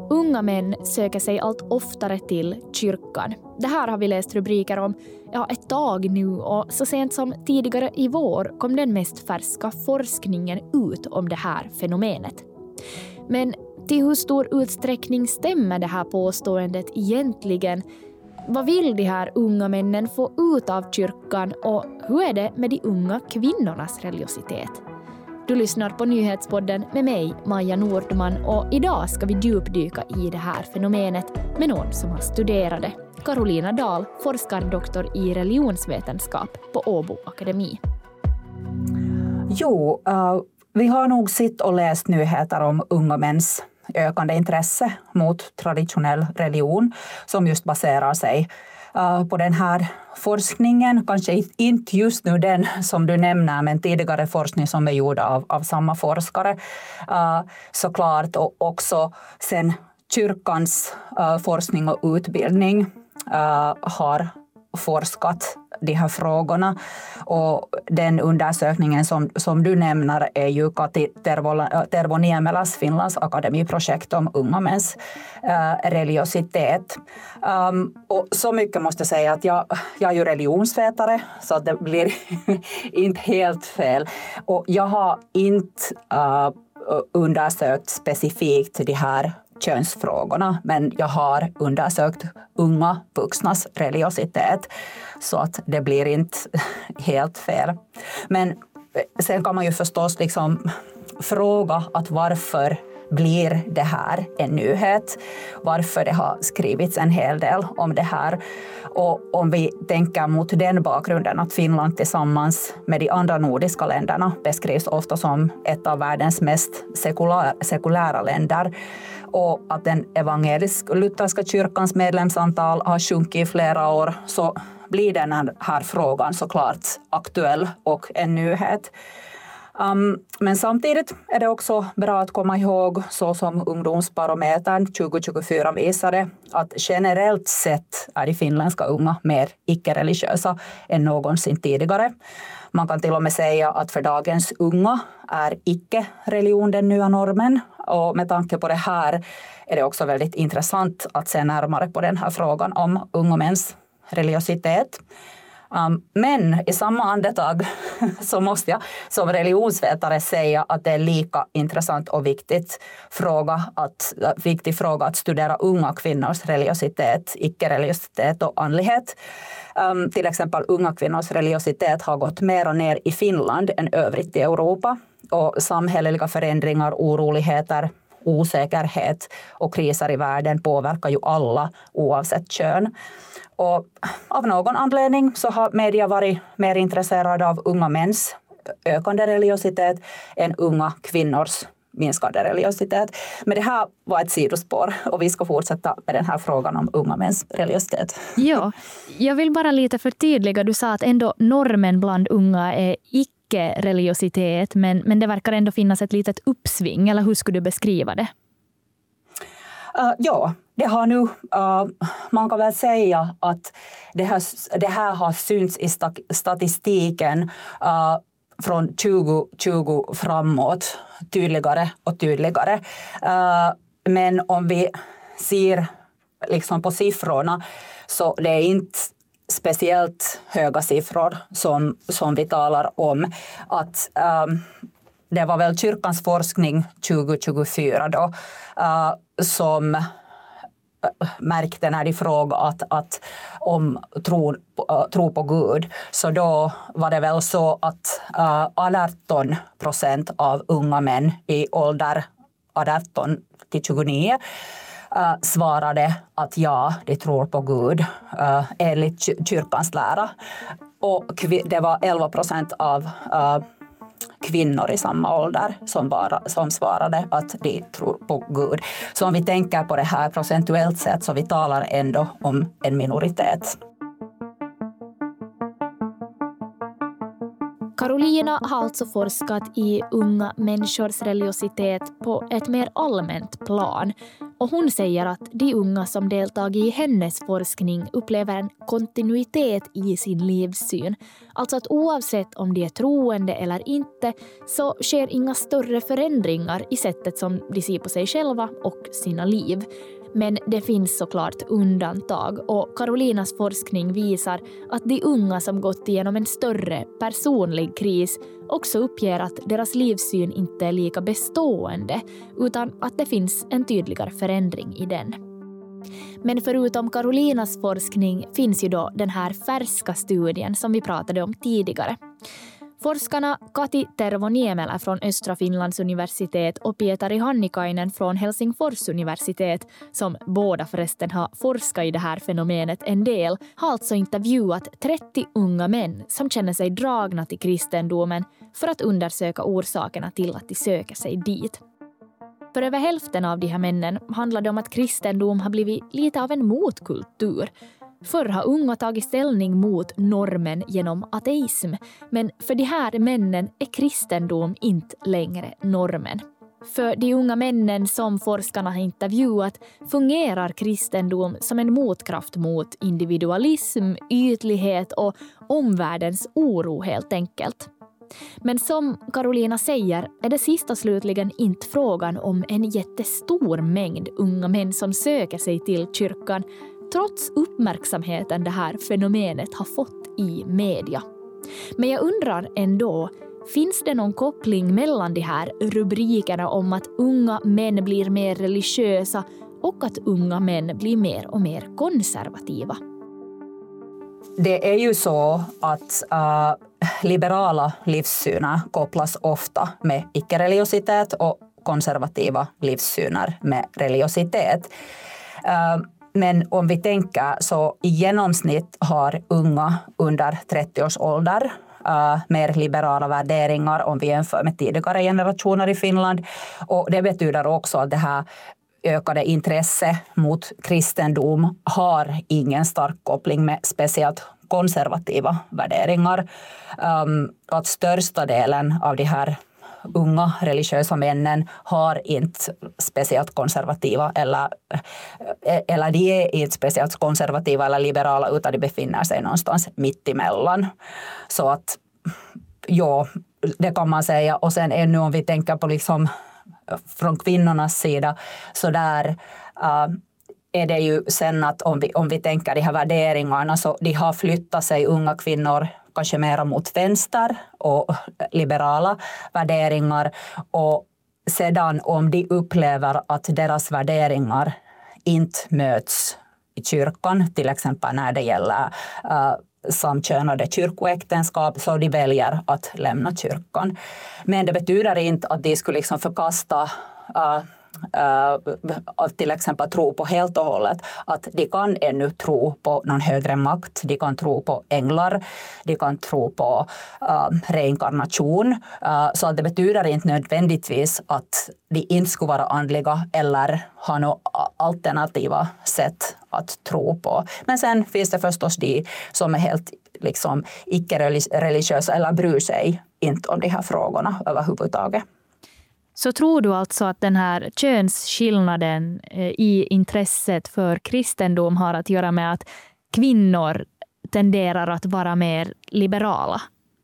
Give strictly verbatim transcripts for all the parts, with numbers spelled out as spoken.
Unga män söker sig allt oftare till kyrkan. Det här har vi läst rubriker om ja, ett tag nu och så sent som tidigare i vår kom den mest färska forskningen ut om det här fenomenet. Men till hur stor utsträckning stämmer det här påståendet egentligen? Vad vill de här unga männen få ut av kyrkan och hur är det med de unga kvinnornas religiositet? Du lyssnar på Nyhetspodden med mig, Maja Nordman, och idag ska vi djupdyka i det här fenomenet med någon som har studerat det. Carolina Dahl, forskardoktor i religionsvetenskap på Åbo Akademi. Jo, uh, vi har nog sett och läst nyheter om unga mäns ökande intresse mot traditionell religion som just baserar sig uh, på den här forskningen, kanske inte just nu den som du nämner, men tidigare forskning som är gjord av, av samma forskare uh, såklart, och också sen kyrkans uh, forskning och utbildning uh, har forskat de här frågorna, och den undersökningen som, som du nämner är ju Kati Tervo, Tervo Niemelas Finlands akademiprojekt om unga mäns äh, religiositet. Um, och så mycket måste jag säga att jag, jag är ju religionsvetare, så att det blir inte helt fel. Och jag har inte uh, undersökt specifikt de här könsfrågorna, men jag har undersökt unga vuxnas religiositet, så att det blir inte helt fel. Men sen kan man ju förstås liksom fråga att varför blir det här en nyhet? Varför det har skrivits en hel del om det här? Och om vi tänker mot den bakgrunden att Finland tillsammans med de andra nordiska länderna beskrivs ofta som ett av världens mest sekulära, sekulära länder, och att den evangelisk-lutherska kyrkans medlemsantal har sjunkit i flera år, så blir den här frågan såklart aktuell och en nyhet. Um, men samtidigt är det också bra att komma ihåg, så som ungdomsbarometern tjugo tjugofyra visade, att generellt sett är de finländska unga mer icke-religiösa än någonsin tidigare. Man kan till och med säga att för dagens unga är icke-religion den nya normen, och med tanke på det här är det också väldigt intressant att se närmare på den här frågan om unga mäns religiositet. Um, men i samma andetag så måste jag som religionsvetare säga att det är lika intressant och viktigt fråga att, viktig fråga att studera unga kvinnors religiositet, icke-religiositet och andlighet. Um, till exempel unga kvinnors religiositet har gått mer och ner i Finland än övrigt i Europa, och samhälleliga förändringar, oroligheter, osäkerhet och kriser i världen påverkar ju alla oavsett kön. Och av någon anledning så har media varit mer intresserade av unga mäns ökande religiositet än unga kvinnors minskade religiositet. Men det här var ett sidospår, och vi ska fortsätta med den här frågan om unga mäns religiositet. Ja, jag vill bara lite förtydliga. Du sa att ändå normen bland unga är icke-religiositet, men, men det verkar ändå finnas ett litet uppsving, eller hur skulle du beskriva det? Uh, ja, det har nu, uh, man kan väl säga att det här, det här har synts i statistiken uh, från tjugo tjugo framåt tydligare och tydligare. Uh, men om vi ser liksom på siffrorna, så det är inte speciellt höga siffror som, som vi talar om. Att um, det var väl kyrkans forskning tjugo tjugofyra då uh, som uh, märkte när de frågade att, att om tro, uh, tro på Gud, så då var det väl så att uh, arton procent av unga män i ålder arton till tjugonio Uh, svarade att ja, de tror på Gud uh, enligt kyrkans lära. Och det var elva procent av uh, kvinnor i samma ålder som, bara, som svarade att de tror på Gud. Så om vi tänker på det här procentuellt sett, så vi talar ändå om en minoritet. Carolina har alltså forskat i unga människors religiositet på ett mer allmänt plan. Och hon säger att de unga som deltagit i hennes forskning upplever en kontinuitet i sin livssyn. Alltså att oavsett om de är troende eller inte så sker inga större förändringar i sättet som de ser på sig själva och sina liv. Men det finns såklart undantag och Karolinas forskning visar att de unga som gått igenom en större personlig kris också uppger att deras livssyn inte är lika bestående utan att det finns en tydligare förändring i den. Men förutom Karolinas forskning finns ju då den här färska studien som vi pratade om tidigare. Forskarna Kati Tervoniemelä från Östra Finlands universitet och Pietari Hannikainen från Helsingfors universitet, som båda förresten har forskat i det här fenomenet en del, har alltså intervjuat trettio unga män som känner sig dragna till kristendomen för att undersöka orsakerna till att de söker sig dit. För över hälften av de här männen handlar det om att kristendom har blivit lite av en motkultur. Förr har unga tagit ställning mot normen genom ateism, men för de här männen är kristendom inte längre normen. För de unga männen som forskarna har intervjuat fungerar kristendom som en motkraft mot individualism, ytlighet och omvärldens oro helt enkelt. Men som Karolina säger är det sista slutligen inte frågan om en jättestor mängd unga män som söker sig till kyrkan, trots uppmärksamheten det här fenomenet har fått i media. Men jag undrar ändå, finns det någon koppling mellan de här rubrikerna om att unga män blir mer religiösa och att unga män blir mer och mer konservativa? Det är ju så att uh, liberala livssyner kopplas ofta med icke-religiositet och konservativa livssyner med religiositet. Uh, Men om vi tänker så i genomsnitt har unga under trettio års ålder uh, mer liberala värderingar om vi jämför med tidigare generationer i Finland. Och det betyder också att det här ökade intresse mot kristendom har ingen stark koppling med speciellt konservativa värderingar. Um, att största delen av de här unga religiösa männen har inte speciellt konservativa eller, eller de är inte speciellt konservativa eller liberala utan de befinner sig någonstans mitt emellan. Så att ja, det kan man säga. Och sen ännu om vi tänker på liksom från kvinnornas sida så där uh, är det ju sen att om vi, om vi tänker de här värderingarna så de har flyttat sig unga kvinnor kanske mer mot vänster och liberala värderingar och sedan om de upplever att deras värderingar inte möts i kyrkan, till exempel när det gäller uh, samkönade kyrkoäktenskap så de väljer att lämna kyrkan. Men det betyder inte att de skulle liksom förkasta uh, Uh, till exempel tro på helt och hållet att de kan ännu tro på någon högre makt, de kan tro på änglar, de kan tro på uh, reinkarnation uh, så att det betyder inte nödvändigtvis att de inte skulle vara andliga eller ha några alternativa sätt att tro på. Men sen finns det förstås de som är helt liksom icke-religiösa eller bryr sig inte om de här frågorna överhuvudtaget. Så tror du alltså att den här könsskillnaden i intresset för kristendom har att göra med att kvinnor tenderar att vara mer liberala?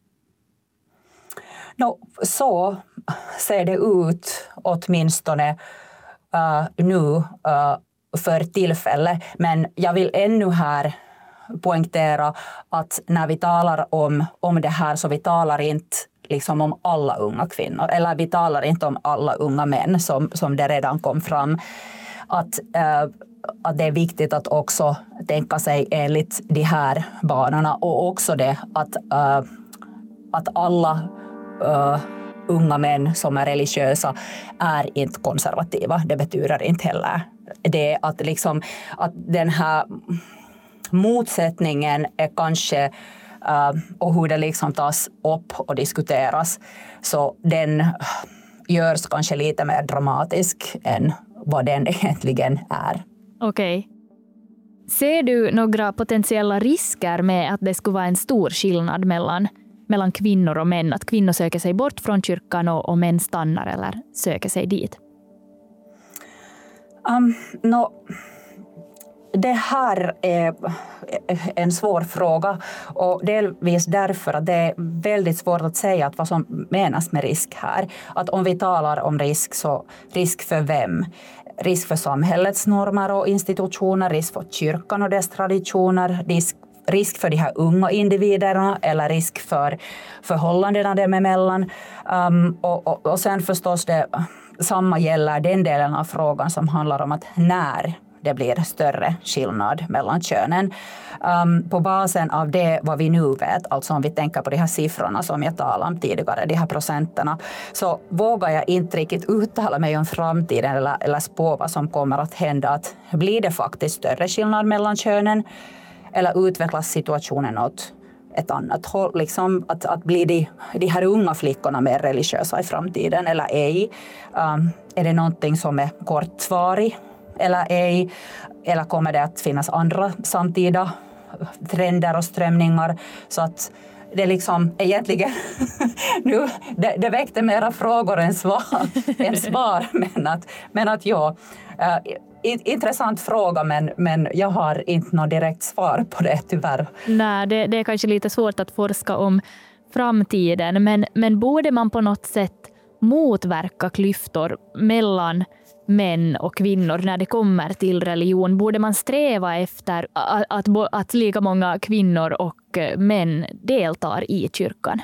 No, så ser det ut åtminstone uh, nu uh, för tillfället. Men jag vill ännu här poängtera att när vi talar om, om det här så vi talar inte liksom om alla unga kvinnor. Eller vi talar inte om alla unga män som, som det redan kom fram. Att, äh, att det är viktigt att också tänka sig enligt de här banorna. Och också det att, äh, att alla äh, unga män som är religiösa är inte konservativa. Det betyder inte heller det att, liksom, att den här motsättningen är kanske Uh, och hur det liksom tas upp och diskuteras. Så den görs kanske lite mer dramatisk än vad den egentligen är. Okej. Okay. Ser du några potentiella risker med att det skulle vara en stor skillnad mellan, mellan kvinnor och män? Att kvinnor söker sig bort från kyrkan och, och män stannar eller söker sig dit? Um, no, det här är en svår fråga och delvis därför att det är väldigt svårt att säga att vad som menas med risk här. Att om vi talar om risk, så risk för vem? Risk för samhällets normer och institutioner, risk för kyrkan och dess traditioner, risk risk för de här unga individerna eller risk för förhållandena dem emellan. Um, och, och, och sen förstås det samma gäller den delen av frågan som handlar om att när det blir större skillnad mellan könen. Um, på basen av det vad vi nu vet, alltså om vi tänker på de här siffrorna som jag talade om tidigare, de här procenterna, så vågar jag inte riktigt uttala mig om framtiden eller, eller spå vad som kommer att hända. Att blir det faktiskt större skillnad mellan könen eller utvecklas situationen åt ett annat håll? Liksom att, att blir de, de här unga flickorna mer religiösa i framtiden eller ej? Um, är det någonting som är kortvarig eller ej? Eller kommer det att finnas andra samtida trender och strömningar? Så att det liksom egentligen nu, det, det väckte mera frågor än svar, än svar men att, men att ja, uh, intressant fråga, men, men jag har inte något direkt svar på det tyvärr. Nej, det, det är kanske lite svårt att forska om framtiden, men, men borde man på något sätt motverka klyftor mellan män och kvinnor när det kommer till religion? Borde man sträva efter att, att, att lika många kvinnor och män deltar i kyrkan?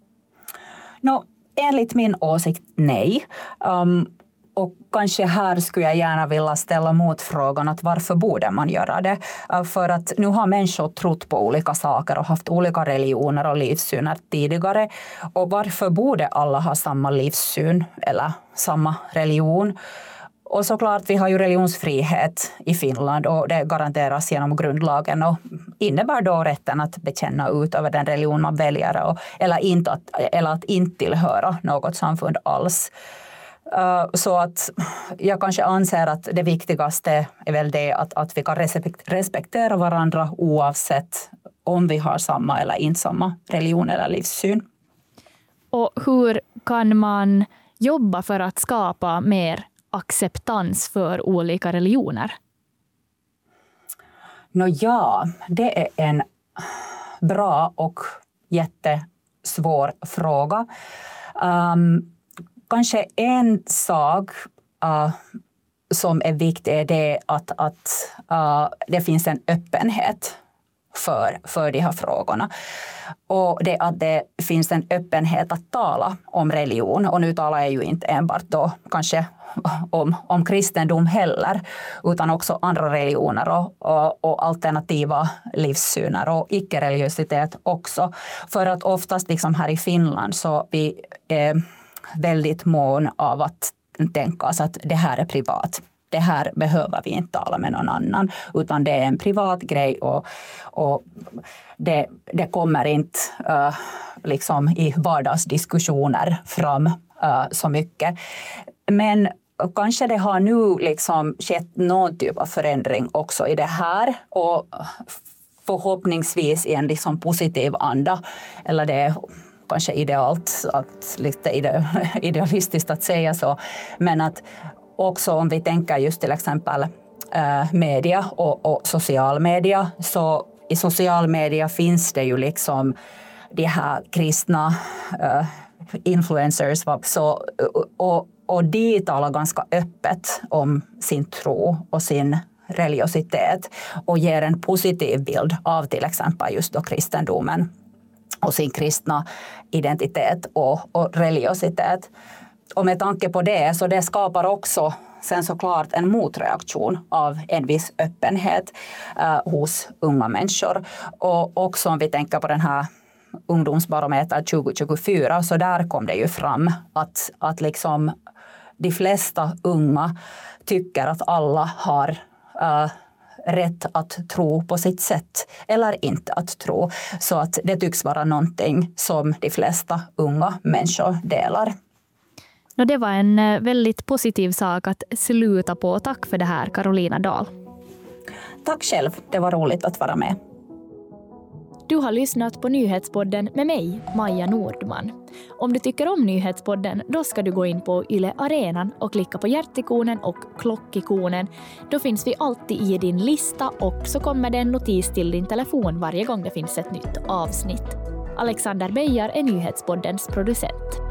No, enligt min åsikt nej. Um, Och kanske här skulle jag gärna vilja ställa motfrågan att varför borde man göra det? För att nu har människor trott på olika saker och haft olika religioner och livssyner tidigare. Och varför borde alla ha samma livssyn eller samma religion? Och såklart, vi har ju religionsfrihet i Finland och det garanteras genom grundlagen och innebär då rätten att bekänna ut över den religion man väljer och, eller, inte att, eller att inte tillhöra något samfund alls. Uh, så att jag kanske anser att det viktigaste är väl det att, att vi kan respektera varandra oavsett om vi har samma eller inte samma religion eller livssyn. Och hur kan man jobba för att skapa mer acceptans för olika religioner? Nå ja, det är en bra och jättesvår fråga. Um, Kanske en sak uh, som är viktig är det att, att uh, det finns en öppenhet för, för de här frågorna. Och det att det finns en öppenhet att tala om religion. Och nu talar jag ju inte enbart då kanske om, om kristendom heller, utan också andra religioner och, och, och alternativa livssyner och icke-religiositet också. För att oftast liksom här i Finland så vi eh, väldigt mån av att tänka oss att det här är privat. Det här behöver vi inte tala med någon annan, utan det är en privat grej och, och det, det kommer inte uh, liksom i vardagsdiskussioner fram uh, så mycket. Men kanske det har nu liksom skett någon typ av förändring också i det här och förhoppningsvis i en liksom positiv anda, eller det är kanske idealt, att, lite ide, idealistiskt att säga så, men att också om vi tänker just till exempel äh, media och, och social media, så i social media finns det ju liksom de här kristna äh, influencers så, och, och de talar ganska öppet om sin tro och sin religiositet och ger en positiv bild av till exempel just då kristendomen och sin kristna identitet och, och religiositet. Och med tanke på det så det skapar också sen såklart en motreaktion av en viss öppenhet uh, hos unga människor. Och också om vi tänker på den här ungdomsbarometer tjugo tjugofyra, så där kom det ju fram att, att liksom de flesta unga tycker att alla har uh, rätt att tro på sitt sätt eller inte att tro. Så att det tycks vara någonting som de flesta unga människor delar. Och det var en väldigt positiv sak att sluta på. Tack för det här, Carolina Dahl. Tack själv, det var roligt att vara med. Du har lyssnat på Nyhetspodden med mig, Maja Nordman. Om du tycker om Nyhetspodden, då ska du gå in på Yle Arenan och klicka på hjärtikonen och klockikonen. Då finns vi alltid i din lista och så kommer det en notis till din telefon varje gång det finns ett nytt avsnitt. Alexander Beijar är Nyhetspoddens producent.